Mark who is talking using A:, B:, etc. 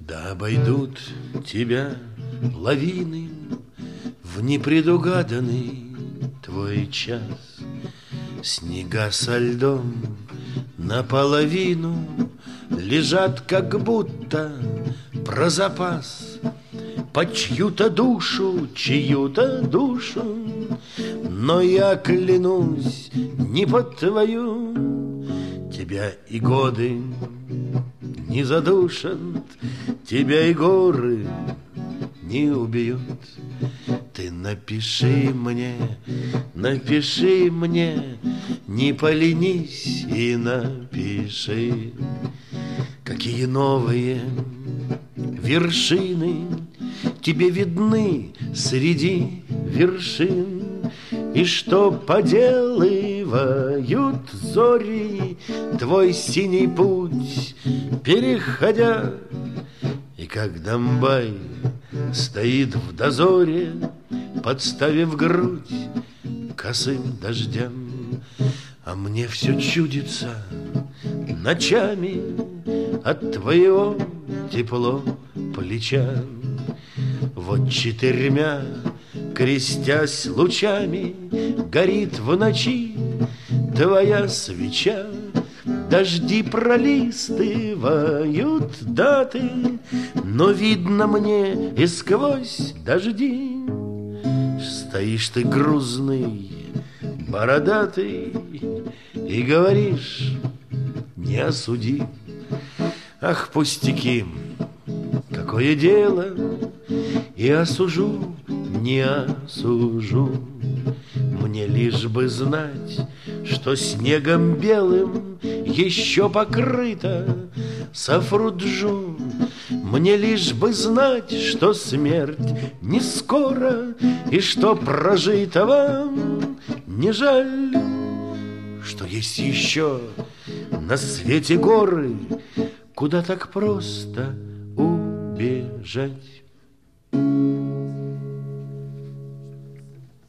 A: Да обойдут тебя лавины в непредугаданный твой час. Снега со льдом наполовину лежат, как будто про запас, по чью-то душу, чью-то душу. Но я клянусь, не под твою тебя и годы не задушат, тебя и горы не убьют. Ты напиши мне, не поленись и напиши, какие новые вершины тебе видны среди вершин, и что поделывают зори твой синий путь переходя. И как Домбай стоит в дозоре, подставив грудь косым дождям, а мне все чудится ночами от твоего тепло плеча. Вот 4 крестясь лучами горит в ночи твоя свеча. Дожди пролистывают даты, но видно мне и сквозь дожди. Стоишь ты грузный, бородатый, и говоришь: не осуди. Ах, пустяки, какое дело, и осужу, не осужу. Мне лишь бы знать, что снегом белым еще покрыто Сафруджу. Мне лишь бы знать, что смерть не скоро, и что прожитого не жаль, что есть еще на свете горы, куда так просто убежать.